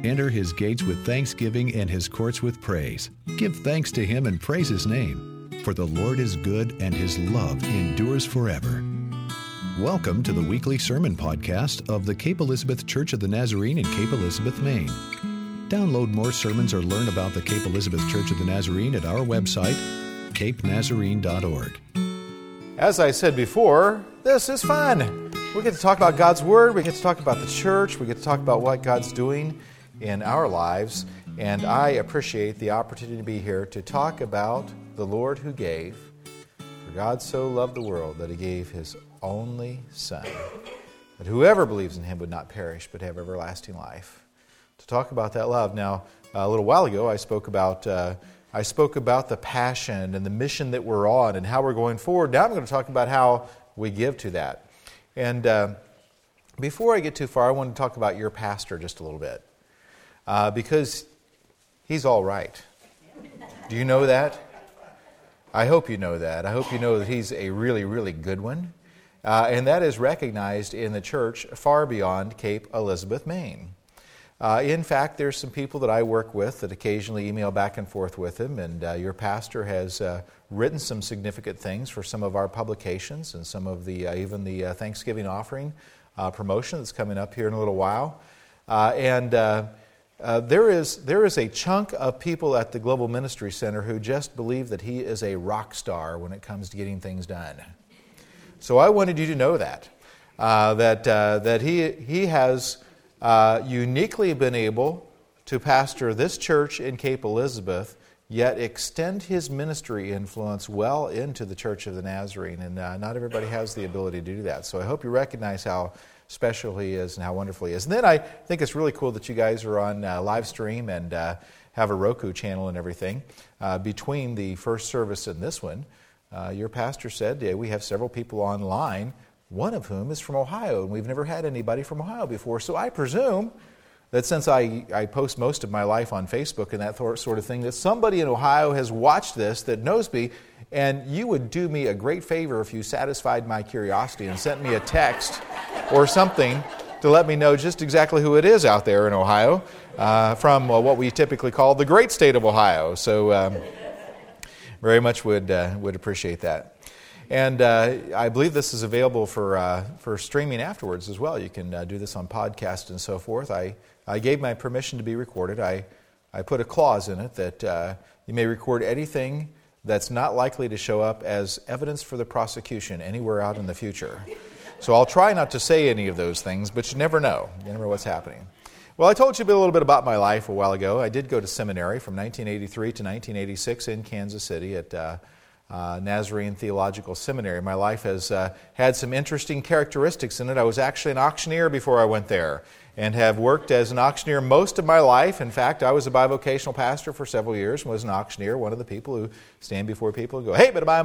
Enter his gates with thanksgiving and his courts with praise. Give thanks to him and praise his name. For the Lord is good and his love endures forever. Welcome to the weekly sermon podcast of the Cape Elizabeth Church of the Nazarene in Cape Elizabeth, Maine. Download more sermons or learn about the Cape Elizabeth Church of the Nazarene at our website, capenazarene.org. As I said before, this is fun. We get to talk about God's Word, we get to talk about the church, we get to talk about what God's doing in our lives, and I appreciate the opportunity to be here to talk about the Lord who gave. For God so loved the world that He gave His only Son, that whoever believes in Him would not perish but have everlasting life. To talk about that love. Now, a little while ago, I spoke about the passion and the mission that we're on and how we're going forward. Now I'm going to talk about how we give to that. And before I get too far, I want to talk about your pastor just a little bit. Because he's all right. Do you know that? I hope you know that. I hope you know that he's a really, really good one. And that is recognized in the church far beyond Cape Elizabeth, Maine. In fact, there's some people that I work with that occasionally email back and forth with him, and your pastor has written some significant things for some of our publications and some of the even the Thanksgiving offering promotion that's coming up here in a little while. There is a chunk of people at the Global Ministry Center who just believe that he is a rock star when it comes to getting things done. So I wanted you to know that he has uniquely been able to pastor this church in Cape Elizabeth, yet extend his ministry influence well into the Church of the Nazarene. And not everybody has the ability to do that. So I hope you recognize how special he is and how wonderful he is. And then I think it's really cool that you guys are on live stream and have a Roku channel and everything. Between the first service and this one, your pastor said we have several people online, one of whom is from Ohio, and we've never had anybody from Ohio before. So I presume that since I post most of my life on Facebook and that sort of thing, that somebody in Ohio has watched this that knows me, and you would do me a great favor if you satisfied my curiosity and sent me a text or something to let me know just exactly who it is out there in Ohio from what we typically call the great state of Ohio. So very much would appreciate that. And I believe this is available for streaming afterwards as well. You can do this on podcast and so forth. I gave my permission to be recorded. I put a clause in it that you may record anything that's not likely to show up as evidence for the prosecution anywhere out in the future. So I'll try not to say any of those things, but you never know. You never know what's happening. Well, I told you a little bit about my life a while ago. I did go to seminary from 1983 to 1986 in Kansas City at Nazarene Theological Seminary. My life has had some interesting characteristics in it. I was actually an auctioneer before I went there and have worked as an auctioneer most of my life. In fact, I was a bivocational pastor for several years and was an auctioneer, one of the people who stand before people and go, hey, bit of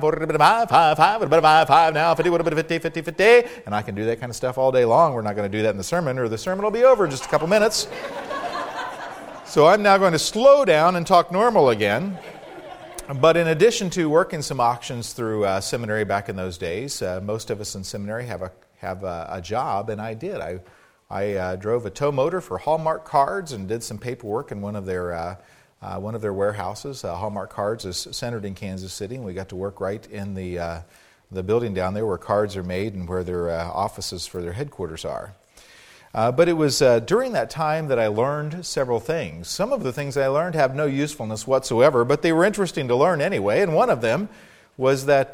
5 now, 50, and I can do that kind of stuff all day long. We're not going to do that in the sermon, or the sermon will be over in just a couple minutes. So I'm now going to slow down and talk normal again. But in addition to working some auctions through seminary back in those days, most of us in seminary have a job, and I did. I drove a tow motor for Hallmark Cards and did some paperwork in one of their warehouses. Hallmark Cards is centered in Kansas City, and we got to work right in the building down there where cards are made and where their offices for their headquarters are. But it was during that time that I learned several things. Some of the things I learned have no usefulness whatsoever, but they were interesting to learn anyway. And one of them was that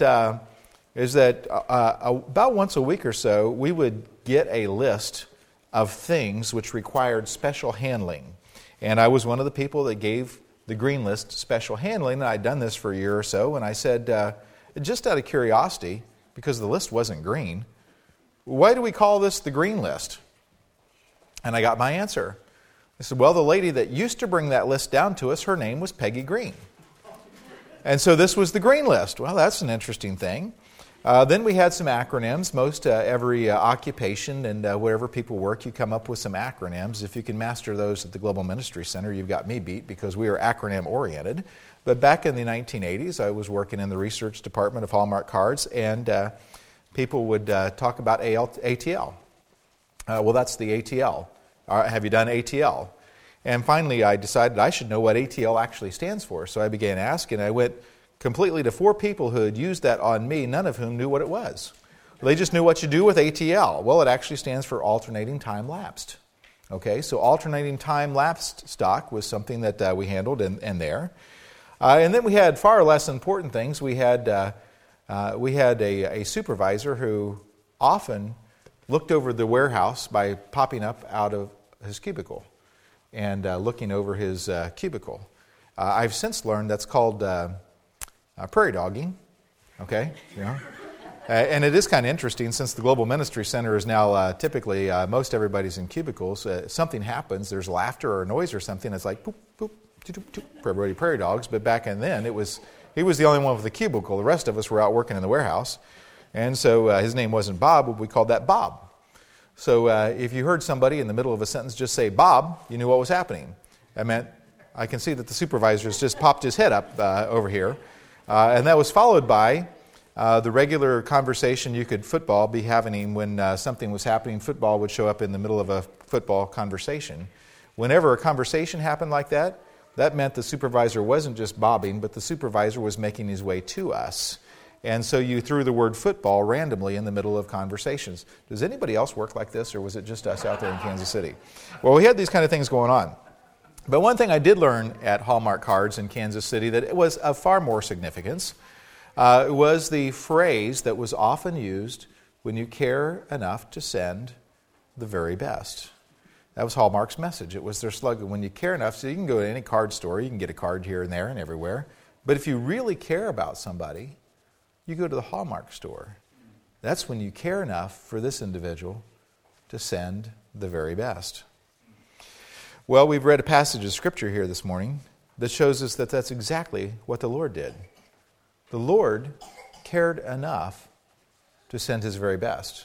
about once a week or so, we would get a list of things which required special handling. And I was one of the people that gave the green list special handling, and I'd done this for a year or so, and I said, just out of curiosity, because the list wasn't green, why do we call this the green list? And I got my answer. I said, well, the lady that used to bring that list down to us, her name was Peggy Green. And so this was the green list. Well, that's an interesting thing. Then we had some acronyms. Most every occupation and wherever people work, you come up with some acronyms. If you can master those at the Global Ministry Center, you've got me beat because we are acronym-oriented. But back in the 1980s, I was working in the research department of Hallmark Cards, and people would talk about ATL. Well, that's the ATL. Have you done ATL? And finally, I decided I should know what ATL actually stands for. So I began asking. I went completely to 4 people who had used that on me, none of whom knew what it was. They just knew what you do with ATL. Well, it actually stands for alternating time lapsed. Okay, so alternating time lapsed stock was something that we handled in there. And then we had far less important things. We had a supervisor who often looked over the warehouse by popping up out of his cubicle and looking over his cubicle. I've since learned that's called prairie dogging. Okay, and it is kind of interesting since the Global Ministry Center is now typically most everybody's in cubicles. Something happens, there's laughter or noise or something. It's like poop, poop, toop, toop, toop, everybody prairie dogs. But back then, he was the only one with the cubicle. The rest of us were out working in the warehouse, and so his name wasn't Bob, but we called that Bob. So if you heard somebody in the middle of a sentence just say Bob, you knew what was happening. That meant I can see that the supervisor has just popped his head up over here, and that was followed by the regular conversation you could football be happening when something was happening. Football would show up in the middle of a football conversation. Whenever a conversation happened like that, that meant the supervisor wasn't just bobbing, but the supervisor was making his way to us. And so you threw the word football randomly in the middle of conversations. Does anybody else work like this, or was it just us out there in Kansas City? Well, we had these kind of things going on. But one thing I did learn at Hallmark Cards in Kansas City that it was of far more significance was the phrase that was often used when you care enough to send the very best. That was Hallmark's message. It was their slogan. When you care enough, so you can go to any card store, you can get a card here and there and everywhere. But if you really care about somebody, you go to the Hallmark store. That's when you care enough for this individual to send the very best. Well, we've read a passage of Scripture here this morning that shows us that that's exactly what the Lord did. The Lord cared enough to send His very best.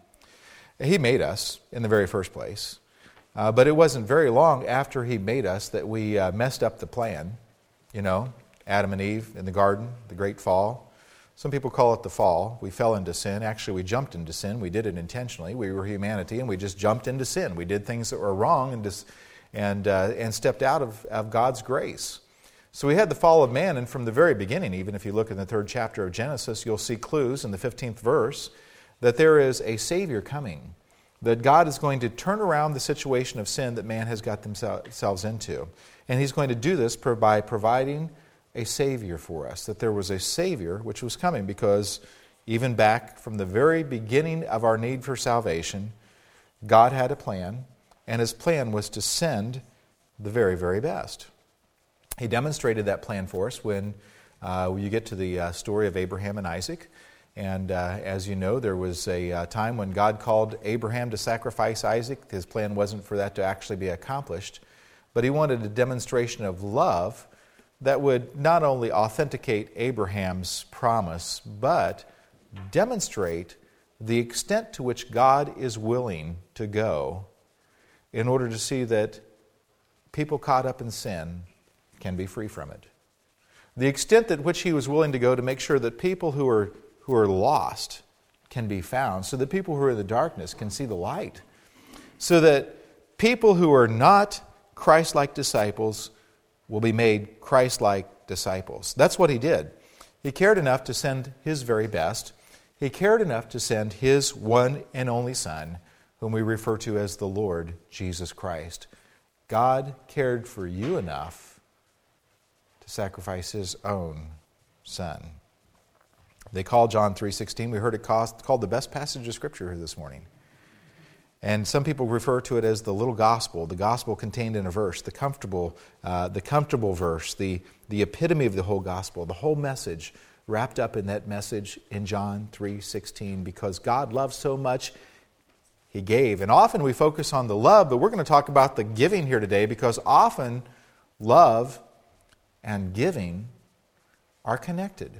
He made us in the very first place. But it wasn't very long after He made us that we messed up the plan. Adam and Eve in the garden, the great fall. Some people call it the fall. We fell into sin. Actually, we jumped into sin. We did it intentionally. We were humanity, and we just jumped into sin. We did things that were wrong and stepped out of God's grace. So we had the fall of man, and from the very beginning, even if you look in the 3rd chapter of Genesis, you'll see clues in the 15th verse that there is a Savior coming, that God is going to turn around the situation of sin that man has got themselves into. And He's going to do this by providing a Savior for us, that there was a Savior which was coming, because even back from the very beginning of our need for salvation, God had a plan, and His plan was to send the very, very best. He demonstrated that plan for us when you get to the story of Abraham and Isaac. And as you know, there was a time when God called Abraham to sacrifice Isaac. His plan wasn't for that to actually be accomplished, but He wanted a demonstration of love that would not only authenticate Abraham's promise, but demonstrate the extent to which God is willing to go in order to see that people caught up in sin can be free from it. The extent at which He was willing to go to make sure that people who are lost can be found, so that people who are in the darkness can see the light, so that people who are not Christ-like disciples will be made Christ-like disciples. That's what He did. He cared enough to send His very best. He cared enough to send His one and only Son, whom we refer to as the Lord Jesus Christ. God cared for you enough to sacrifice His own Son. They call John 3:16. We heard it called the best passage of Scripture here this morning. And some people refer to it as the little gospel, the gospel contained in a verse, the comfortable verse, the epitome of the whole gospel, the whole message wrapped up in that message in John 3:16. Because God loved so much, He gave. And often we focus on the love, but we're going to talk about the giving here today, because often love and giving are connected.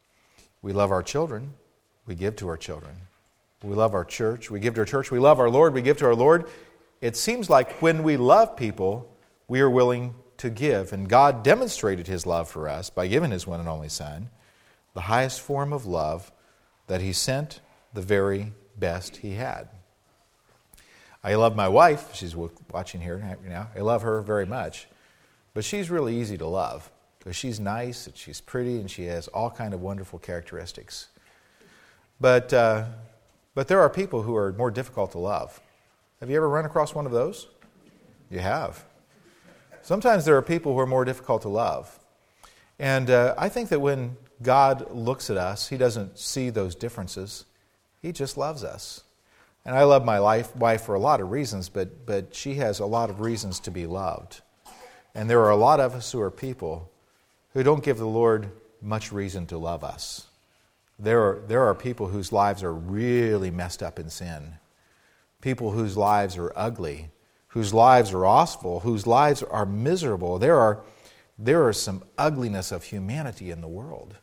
We love our children, we give to our children. We love our church, we give to our church. We love our Lord, we give to our Lord. It seems like when we love people, we are willing to give. And God demonstrated His love for us by giving His one and only Son, the highest form of love, that He sent the very best He had. I love my wife. She's watching here now. I love her very much. But she's really easy to love because she's nice and she's pretty and she has all kind of wonderful characteristics. But there are people who are more difficult to love. Have you ever run across one of those? You have. Sometimes there are people who are more difficult to love. And I think that when God looks at us, He doesn't see those differences. He just loves us. And I love my wife for a lot of reasons, but she has a lot of reasons to be loved. And there are a lot of us who are people who don't give the Lord much reason to love us. There are people whose lives are really messed up in sin. People whose lives are ugly, whose lives are awful, whose lives are miserable. There are some ugliness of humanity in the world.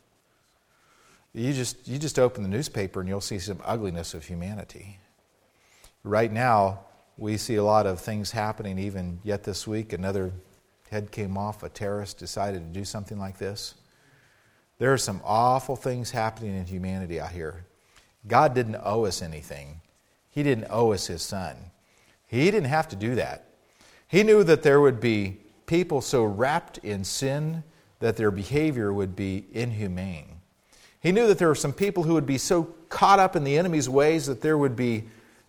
You just open the newspaper and you'll see some ugliness of humanity. Right now, we see a lot of things happening. Even yet this week, another head came off. A terrorist decided to do something like this. There are some awful things happening in humanity out here. God didn't owe us anything. He didn't owe us His Son. He didn't have to do that. He knew that there would be people so wrapped in sin that their behavior would be inhumane. He knew that there were some people who would be so caught up in the enemy's ways that there would be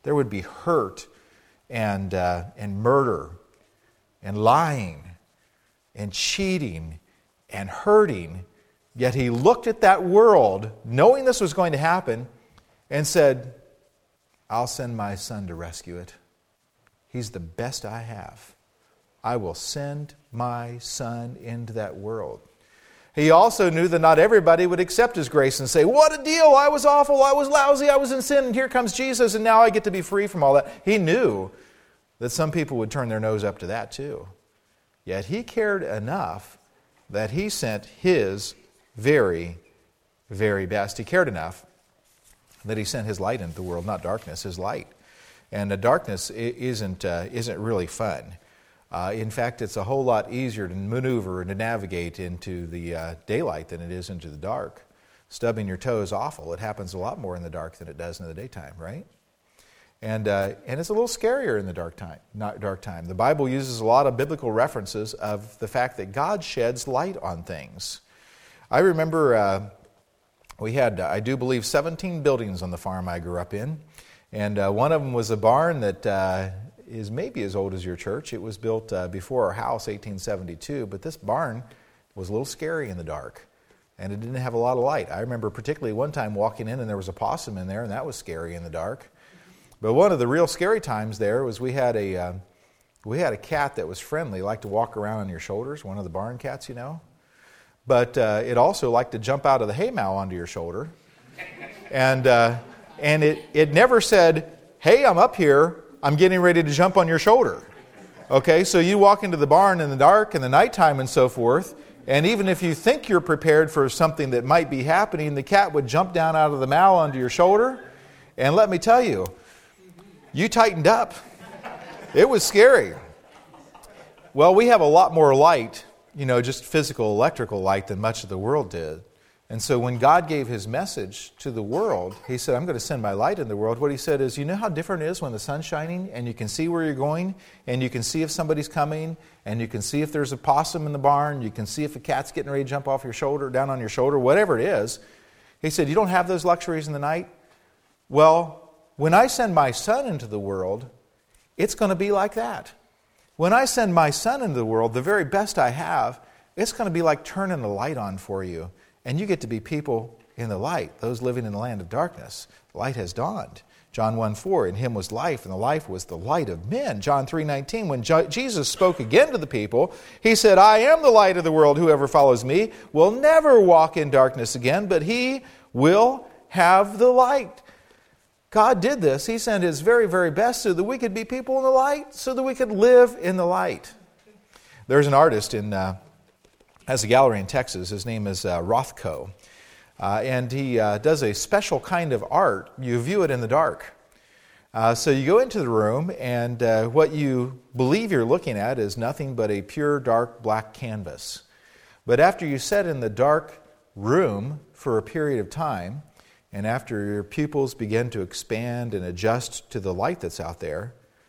hurt and murder and lying and cheating and hurting. Yet He looked at that world, knowing this was going to happen, and said, I'll send my Son to rescue it. He's the best I have. I will send my Son into that world. He also knew that not everybody would accept His grace and say, what a deal, I was awful, I was lousy, I was in sin, and here comes Jesus, and now I get to be free from all that. He knew that some people would turn their nose up to that too. Yet He cared enough that He sent His very, very best. He cared enough that He sent His light into the world, not darkness, His light. And the darkness isn't really fun. In fact, it's a whole lot easier to maneuver and to navigate into the daylight than it is into the dark. Stubbing your toe is awful. It happens a lot more in the dark than it does in the daytime, right? And it's a little scarier in the dark time. The Bible uses a lot of biblical references of the fact that God sheds light on things. I remember we had, I do believe, 17 buildings on the farm I grew up in. And one of them was a barn that is maybe as old as your church. It was built before our house, 1872. But this barn was a little scary in the dark. And it didn't have a lot of light. I remember particularly one time walking in and there was a possum in there, and that was scary in the dark. But one of the real scary times there was we had a cat that was friendly, liked to walk around on your shoulders, one of the barn cats, you know. But it also liked to jump out of the haymow onto your shoulder. And it never said, hey, I'm up here, I'm getting ready to jump on your shoulder. Okay, so you walk into the barn in the dark and the nighttime and so forth, and even if you think you're prepared for something that might be happening, the cat would jump down out of the mow onto your shoulder. And let me tell you, you tightened up. It was scary. Well, we have a lot more light, just physical electrical light than much of the world did. And so when God gave His message to the world, He said, I'm going to send my light in the world. What He said is, you know how different it is when the sun's shining and you can see where you're going and you can see if somebody's coming and you can see if there's a possum in the barn, you can see if a cat's getting ready to jump off your shoulder, down on your shoulder, whatever it is. He said, you don't have those luxuries in the night? Well, when I send my Son into the world, it's going to be like that. When I send my Son into the world, the very best I have, it's going to be like turning the light on for you. And you get to be people in the light, those living in the land of darkness. Light has dawned. John 1:4, in Him was life, and the life was the light of men. John 3:19, when Jesus spoke again to the people, He said, I am the light of the world. Whoever follows me will never walk in darkness again, but he will have the light. God did this. He sent His very, very best so that we could be people in the light, so that we could live in the light. There's an artist has a gallery in Texas. His name is Rothko. And he does a special kind of art. You view it in the dark. So you go into the room, and what you believe you're looking at is nothing but a pure, dark, black canvas. But after you sit in the dark room for a period of time, and after your pupils begin to expand and adjust to the light that's out there,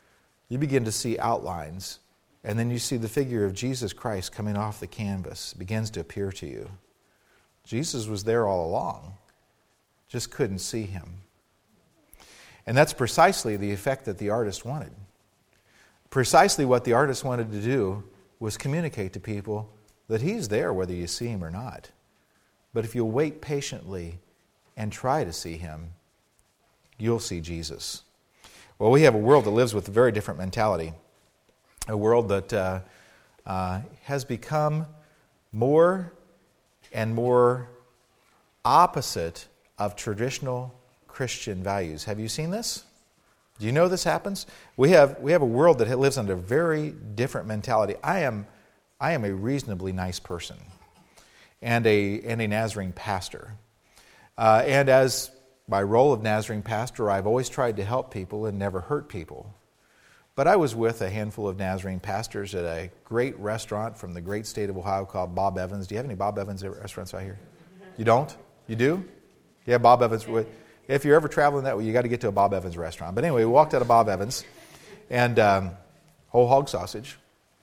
you begin to see outlines, and then you see the figure of Jesus Christ coming off the canvas. It begins to appear to you. Jesus was there all along, just couldn't see him. And that's precisely the effect that the artist wanted. Precisely what the artist wanted to do was communicate to people that he's there whether you see him or not. But if you'll wait patiently and try to see him, you'll see Jesus. Well, we have a world that lives with a very different mentality. A world that has become more and more opposite of traditional Christian values. Have you seen this? Do you know this happens? We have a world that lives under a very different mentality. I am a reasonably nice person and a Nazarene pastor. And as my role of Nazarene pastor, I've always tried to help people and never hurt people. But I was with a handful of Nazarene pastors at a great restaurant from the great state of Ohio called Bob Evans. Do you have any Bob Evans restaurants out here? You don't? You do? Yeah, Bob Evans. If you're ever traveling that way, you got to get to a Bob Evans restaurant. But anyway, we walked out of Bob Evans, and whole hog sausage.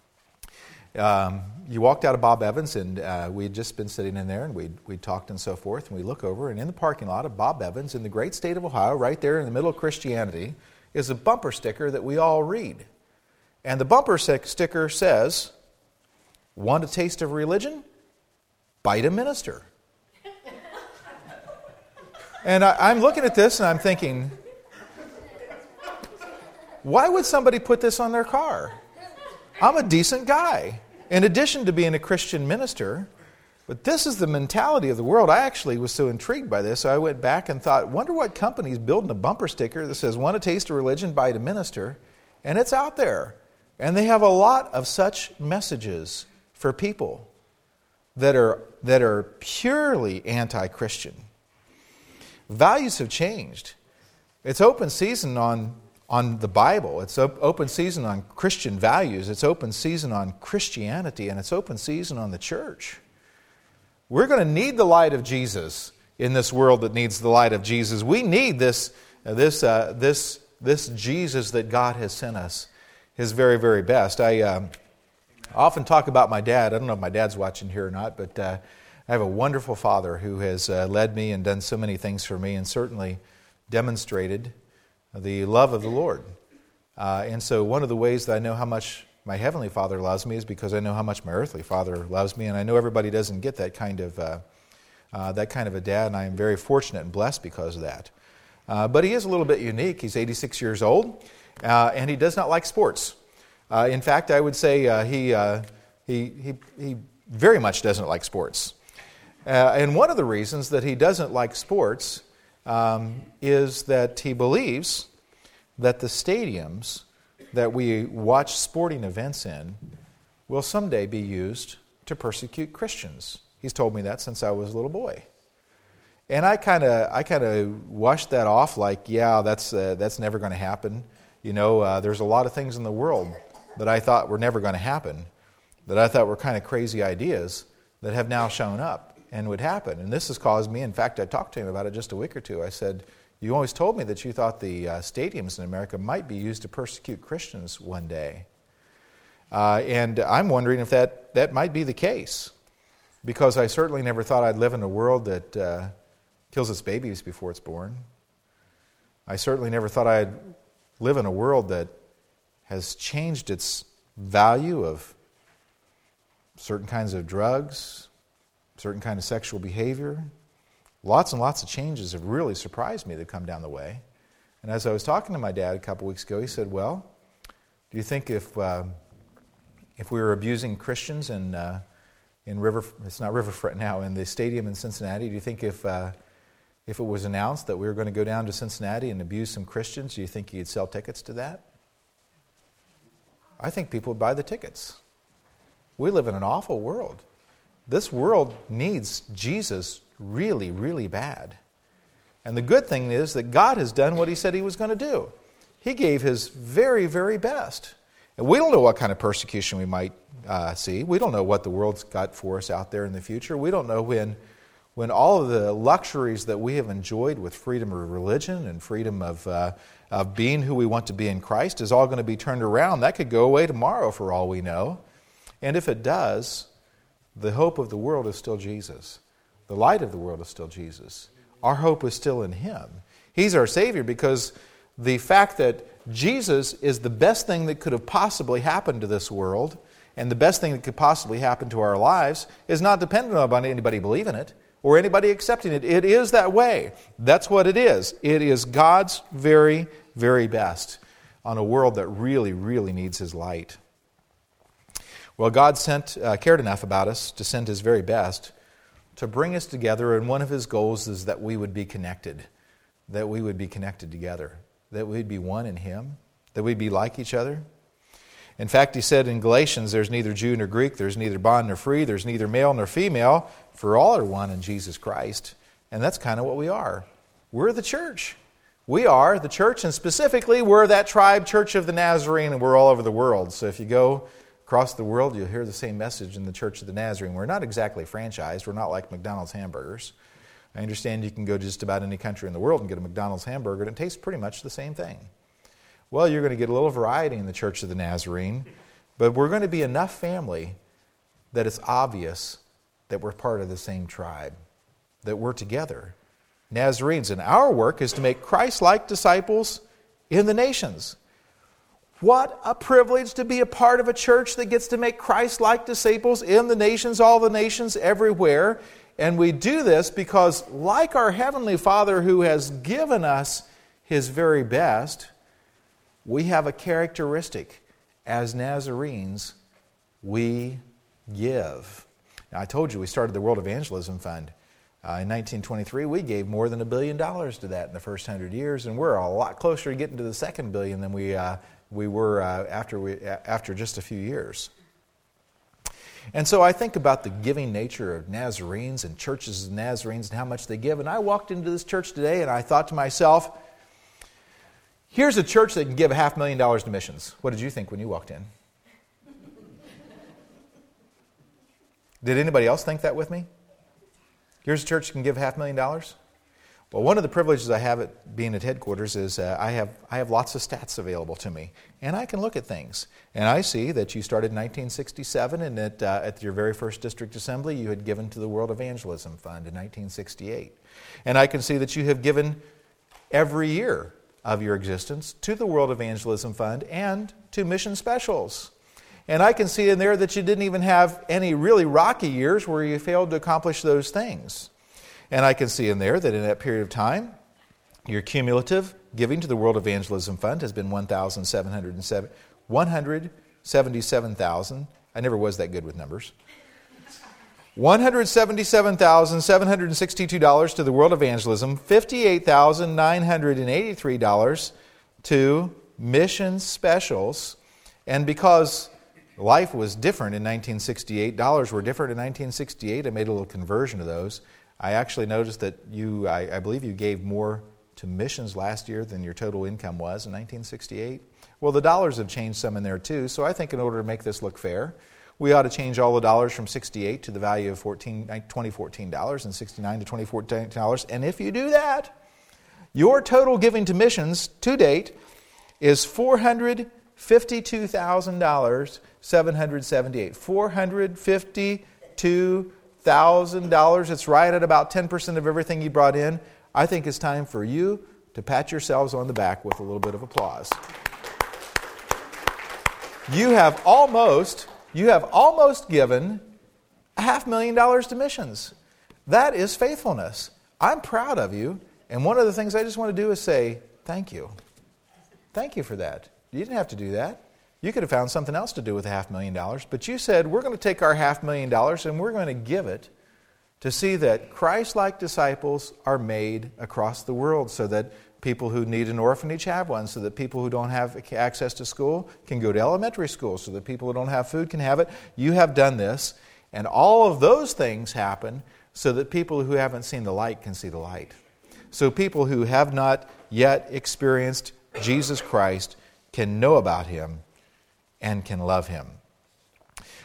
You walked out of Bob Evans, and we had just been sitting in there, and we talked and so forth, and we look over, and in the parking lot of Bob Evans in the great state of Ohio, right there in the middle of Christianity, is a bumper sticker that we all read. And the bumper sticker says, "Want a taste of religion? Bite a minister." And I'm looking at this and I'm thinking, why would somebody put this on their car? I'm a decent guy, in addition to being a Christian minister. But this is the mentality of the world. I actually was so intrigued by this, so I went back and thought, wonder what company's building a bumper sticker that says, "Want a taste of religion, bite a minister." And it's out there. And they have a lot of such messages for people that are purely anti-Christian. Values have changed. It's open season on the Bible. It's open season on Christian values. It's open season on Christianity, and it's open season on the church. We're going to need the light of Jesus in this world that needs the light of Jesus. We need this Jesus that God has sent us, His very, very best. I often talk about my dad. I don't know if my dad's watching here or not, but I have a wonderful father who has led me and done so many things for me and certainly demonstrated the love of the Lord. And so one of the ways that I know how much my Heavenly Father loves me is because I know how much my earthly father loves me, and I know everybody doesn't get that kind of a dad, and I am very fortunate and blessed because of that. But he is a little bit unique. He's 86 years old, and he does not like sports. In fact, I would say he very much doesn't like sports. And one of the reasons that he doesn't like sports is that he believes that the stadiums that we watch sporting events in will someday be used to persecute Christians. He's told me that since I was a little boy. And I kind of washed that off like, yeah, that's never going to happen. You know, there's a lot of things in the world that I thought were never going to happen, that I thought were kind of crazy ideas that have now shown up and would happen. And this has caused me, in fact, I talked to him about it just a week or two. I said, you always told me that you thought the stadiums in America might be used to persecute Christians one day. And I'm wondering if that might be the case, because I certainly never thought I'd live in a world that kills its babies before it's born. I certainly never thought I'd live in a world that has changed its value of certain kinds of drugs, certain kind of sexual behavior. Lots and lots of changes have really surprised me that come down the way. And as I was talking to my dad a couple weeks ago, he said, well, do you think if we were abusing Christians in it's not Riverfront now, in the stadium in Cincinnati, do you think if it was announced that we were going to go down to Cincinnati and abuse some Christians, do you think you'd sell tickets to that? I think people would buy the tickets. We live in an awful world. This world needs Jesus really, really bad. And the good thing is that God has done what He said He was going to do. He gave His very, very best. And we don't know what kind of persecution we might see. We don't know what the world's got for us out there in the future. We don't know when when all of the luxuries that we have enjoyed with freedom of religion and freedom of being who we want to be in Christ is all going to be turned around. That could go away tomorrow for all we know. And if it does, the hope of the world is still Jesus. The light of the world is still Jesus. Our hope is still in Him. He's our Savior because the fact that Jesus is the best thing that could have possibly happened to this world and the best thing that could possibly happen to our lives is not dependent on anybody believing it or anybody accepting it. It is that way. That's what it is. It is God's very, very best on a world that really, really needs His light. Well, God cared enough about us to send His very best to bring us together, and one of His goals is that we would be connected, that we would be connected together, that we'd be one in Him, that we'd be like each other. In fact, He said in Galatians, there's neither Jew nor Greek, there's neither bond nor free, there's neither male nor female, for all are one in Jesus Christ. And that's kind of what we are. We're the church. We are the church, and specifically, we're that tribe, Church of the Nazarene, and we're all over the world. So if you go across the world, you'll hear the same message in the Church of the Nazarene. We're not exactly franchised. We're not like McDonald's hamburgers. I understand you can go to just about any country in the world and get a McDonald's hamburger, and it tastes pretty much the same thing. Well, you're going to get a little variety in the Church of the Nazarene, but we're going to be enough family that it's obvious that we're part of the same tribe, that we're together. Nazarenes, and our work is to make Christ-like disciples in the nations. What a privilege to be a part of a church that gets to make Christ-like disciples in the nations, all the nations, everywhere. And we do this because, like our Heavenly Father who has given us His very best, we have a characteristic. As Nazarenes, we give. Now, I told you we started the World Evangelism Fund. In 1923, we gave more than $1 billion to that in the first 100 years, and we're a lot closer to getting to the second billion than we were after just a few years. And so I think about the giving nature of Nazarenes and churches of Nazarenes and how much they give. And I walked into this church today and I thought to myself, here's a church that can give $500,000 to missions. What did you think when you walked in? Did anybody else think that with me? Here's a church that can give $500,000? Well, one of the privileges I have at being at headquarters is I have lots of stats available to me, and I can look at things. And I see that you started in 1967, and that at your very first district assembly, you had given to the World Evangelism Fund in 1968. And I can see that you have given every year of your existence to the World Evangelism Fund and to mission specials. And I can see in there that you didn't even have any really rocky years where you failed to accomplish those things. And I can see in there that in that period of time, your cumulative giving to the World Evangelism Fund has been $177,000. I never was that good with numbers. $177,762 to the World Evangelism, $58,983 to mission specials. And because life was different in 1968, dollars were different in 1968, I made a little conversion of those. I actually noticed that I believe you gave more to missions last year than your total income was in 1968. Well, the dollars have changed some in there too, so I think in order to make this look fair, we ought to change all the dollars from 68 to the value of $2014 and 69 to $2014. And if you do that, your total giving to missions to date is $452,778. $452,000. It's right at about 10% of everything you brought in. I think it's time for you to pat yourselves on the back with a little bit of applause. You have almost given $500,000 to missions. That is faithfulness. I'm proud of you. And one of the things I just want to do is say, thank you. Thank you for that. You didn't have to do that. You could have found something else to do with $500,000, but you said, we're going to take our $500,000 and we're going to give it to see that Christ-like disciples are made across the world so that people who need an orphanage have one, so that people who don't have access to school can go to elementary school, so that people who don't have food can have it. You have done this, and all of those things happen so that people who haven't seen the light can see the light. So people who have not yet experienced Jesus Christ can know about Him and can love Him.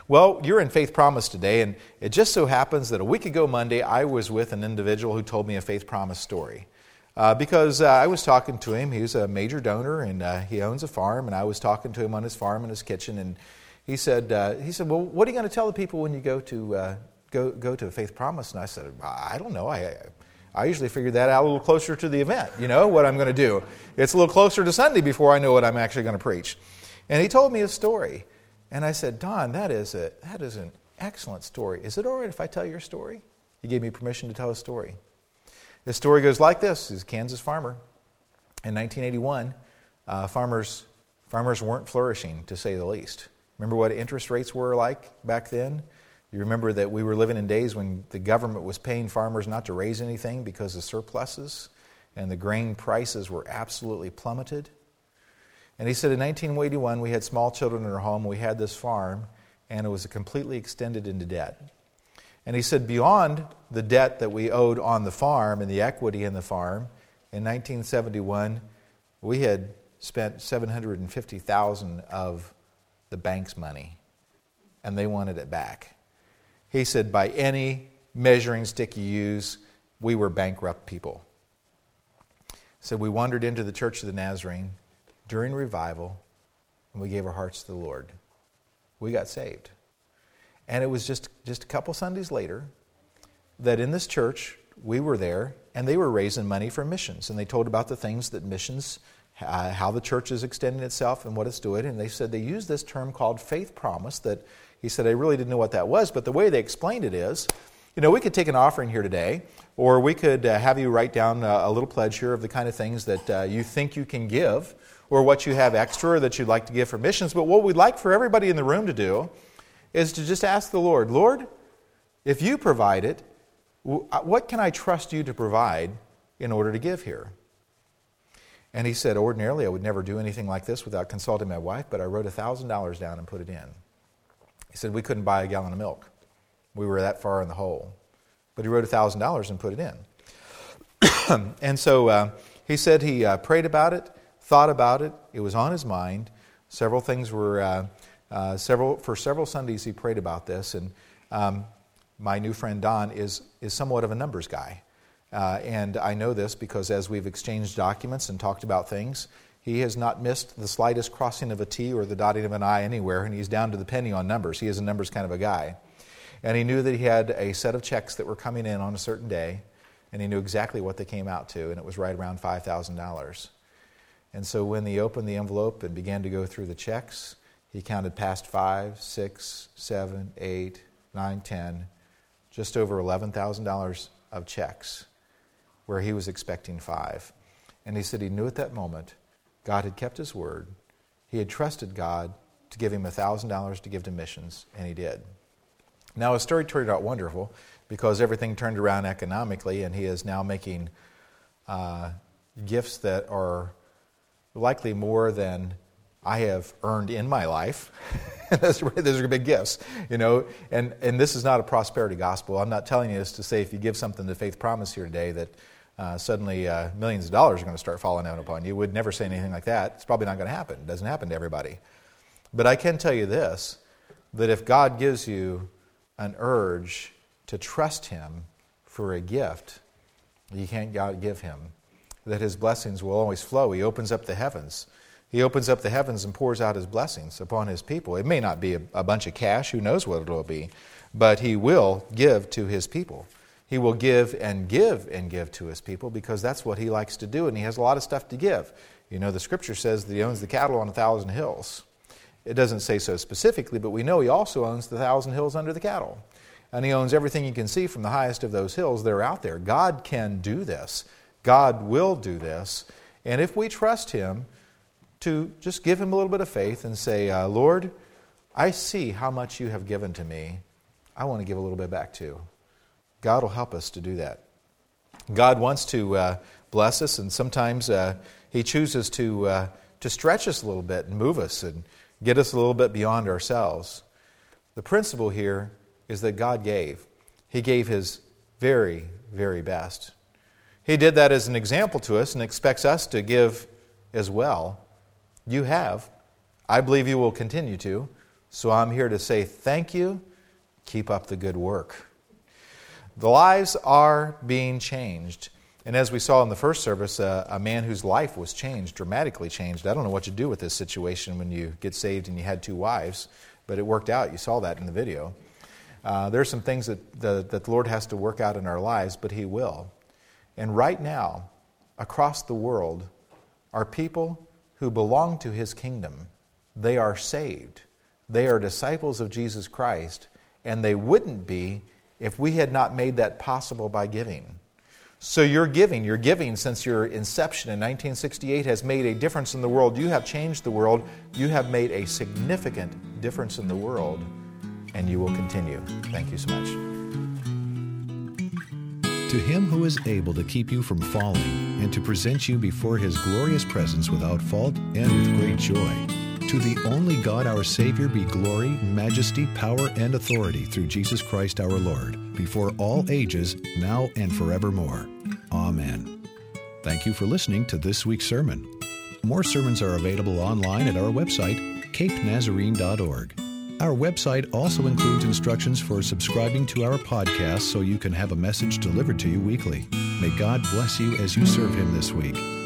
Well, you're in Faith Promise today, and it just so happens that a week ago Monday, I was with an individual who told me a Faith Promise story. Because I was talking to him. He's a major donor, and he owns a farm, and I was talking to him on his farm in his kitchen, and he said, well, what are you going to tell the people when you go to Faith Promise? And I said, I don't know. I usually figure that out a little closer to the event, what I'm going to do. It's a little closer to Sunday before I know what I'm actually going to preach. And he told me a story. And I said, Don, that is an excellent story. Is it all right if I tell your story? He gave me permission to tell a story. This story goes like this. He's a Kansas farmer. In 1981, farmers weren't flourishing, to say the least. Remember what interest rates were like back then? You remember that we were living in days when the government was paying farmers not to raise anything because of surpluses, and the grain prices were absolutely plummeted. And he said in 1981, we had small children in our home, we had this farm, and it was completely extended into debt. And he said beyond the debt that we owed on the farm and the equity in the farm, in 1971, we had spent $750,000 of the bank's money, and they wanted it back. He said by any measuring stick you use, we were bankrupt people. So we wandered into the Church of the Nazarene during revival, and we gave our hearts to the Lord. We got saved. And it was just a couple Sundays later that in this church, we were there, and they were raising money for missions. And they told about the things that missions, how the church is extending itself and what it's doing. And they said they used this term called Faith Promise that he said, I really didn't know what that was. But the way they explained it is, we could take an offering here today, or we could have you write down a little pledge here of the kind of things that you think you can give, or what you have extra or that you'd like to give for missions. But what we'd like for everybody in the room to do is to just ask the Lord, Lord, if you provide it, what can I trust you to provide in order to give here? And he said, ordinarily I would never do anything like this without consulting my wife, but I wrote $1,000 down and put it in. He said we couldn't buy a gallon of milk. We were that far in the hole. But he wrote $1,000 and put it in. And so he said he prayed about it, thought about it. It was on his mind. Several things were... For several Sundays he prayed about this, and my new friend Don is somewhat of a numbers guy. And I know this because as we've exchanged documents and talked about things, he has not missed the slightest crossing of a T or the dotting of an I anywhere, and he's down to the penny on numbers. He is a numbers kind of a guy. And he knew that he had a set of checks that were coming in on a certain day, and he knew exactly what they came out to, and it was right around $5,000. And so when he opened the envelope and began to go through the checks, he counted past 5, 6, 7, 8, 9, 10, just over $11,000 of checks where he was expecting 5. And he said he knew at that moment God had kept his word. He had trusted God to give him $1,000 to give to missions, and he did. Now his story turned out wonderful because everything turned around economically, and he is now making gifts that are likely more than I have earned in my life. Those are big gifts, and this is not a prosperity gospel. I'm not telling you this to say if you give something to Faith Promise here today that suddenly millions of dollars are going to start falling down upon you. Would never say anything like that. It's probably not going to happen. It doesn't happen to everybody. But I can tell you this, that if God gives you an urge to trust Him for a gift, you can't give Him, that His blessings will always flow. He opens up the heavens. He opens up the heavens and pours out His blessings upon His people. It may not be a bunch of cash, who knows what it will be, but He will give to His people. He will give and give and give to His people because that's what He likes to do, and He has a lot of stuff to give. The Scripture says that He owns the cattle on 1,000 hills. It doesn't say so specifically, but we know He also owns the 1,000 hills under the cattle. And He owns everything you can see from the highest of those hills that are out there. God can do this. God will do this. And if we trust Him, to just give Him a little bit of faith and say, Lord, I see how much you have given to me. I want to give a little bit back too. God will help us to do that. God wants to bless us, and sometimes He chooses to stretch us a little bit and move us and get us a little bit beyond ourselves. The principle here is that God gave. He gave His very, very best. He did that as an example to us and expects us to give as well. You have. I believe you will continue to. So I'm here to say thank you. Keep up the good work. The lives are being changed. And as we saw in the first service, a man whose life was changed, dramatically changed. I don't know what you do with this situation when you get saved and you had 2 wives, but it worked out. You saw that in the video. There are some things that the Lord has to work out in our lives, but He will. And right now, across the world, are people who belong to His kingdom. They are saved. They are disciples of Jesus Christ, and they wouldn't be if we had not made that possible by giving. So your giving since your inception in 1968 has made a difference in the world. You have changed the world. You have made a significant difference in the world, and you will continue. Thank you so much. To Him who is able to keep you from falling and to present you before His glorious presence without fault and with great joy, to the only God our Savior be glory, majesty, power, and authority through Jesus Christ our Lord, before all ages, now and forevermore. Amen. Thank you for listening to this week's sermon. More sermons are available online at our website, capenazarene.org. Our website also includes instructions for subscribing to our podcast so you can have a message delivered to you weekly. May God bless you as you serve Him this week.